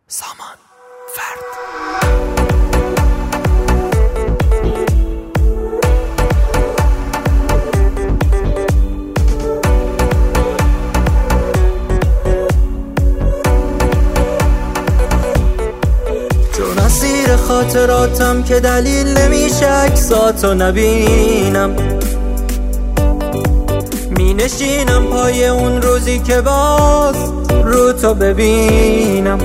سامان فرد. چون اسیر خاطراتم که دلیل نمیشه عکساتو نبینم، می نشینم پای اون روزی که باز رو تو ببینم.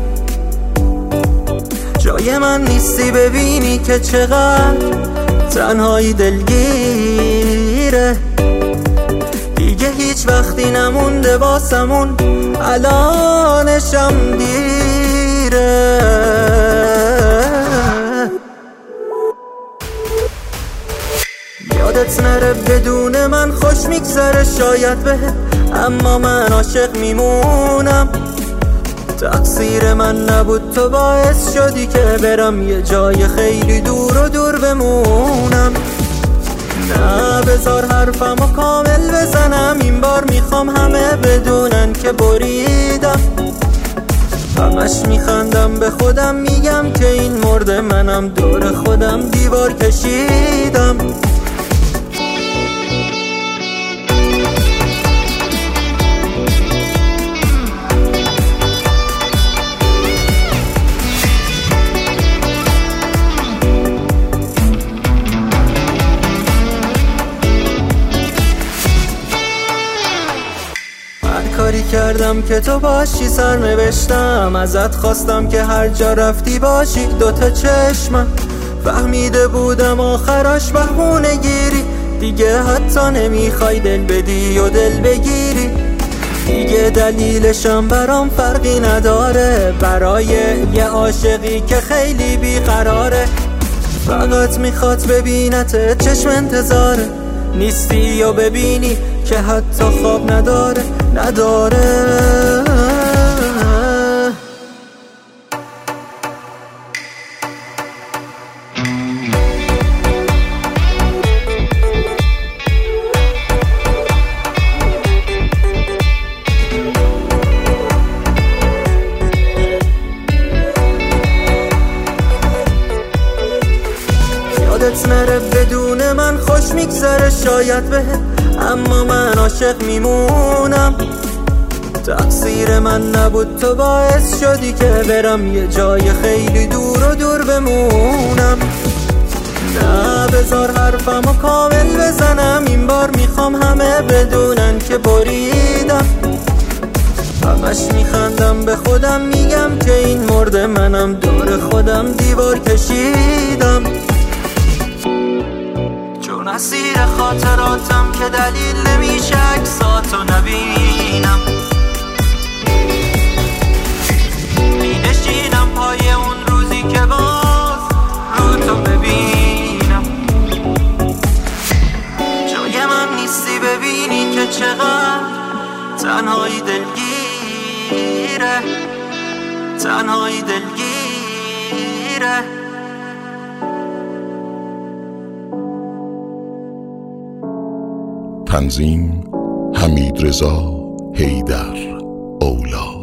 جای من نیستی ببینی که چقدر تنهایی دلگیره، دیگه هیچ وقتی نمونده واسمون الانشم دیره. یادت نره بدون من خوش میگذره شاید بهت، اما من عاشق میمونم. تقصیر من نبود، تو باعث شدی که برم یه جای خیلی دور و دور بمونم. نه بذار حرفمو کامل بزنم، این بار میخوام همه بدونن که بریدم. همش میخندم به خودم، میگم که این مرده منم دور خودم دیوار کشیدم. کاری کردم که تو باشی، سر نوشتم ازت خواستم که هر جا رفتی باشی. دوتا چشمم فهمیده بودم آخراش بهونه گیری، دیگه حتی نمیخوای دل بدی و دل بگیری. دیگه دلیلشم برام فرقی نداره، برای یه عاشقی که خیلی بیقراره. فقط میخواد ببینت، چشم انتظاره، نیستی و ببینی که حتی خواب نداره. یادت نره بدون من خوش میگذره شاید بهت، اما من عاشق میمونم. تقصیر من نبود، تو باعث شدی که برم یه جای خیلی دور و دور بمونم. نه بذار حرفمو کامل بزنم، این بار میخوام همه بدونن که بریدم. همش میخندم به خودم، میگم که این مرده منم دور خودم دیوار کشیدم. چون اسیر خاطراتم که دلیل نمیشه عکساتو نبینم، می نشینم پای اون روزی که باز رو تو ببینم. جای من نیستی ببینی که چقدر تنهایی دلگیره، تنهایی دلگیره. تنظیم حمیدرضا حیدر اولا.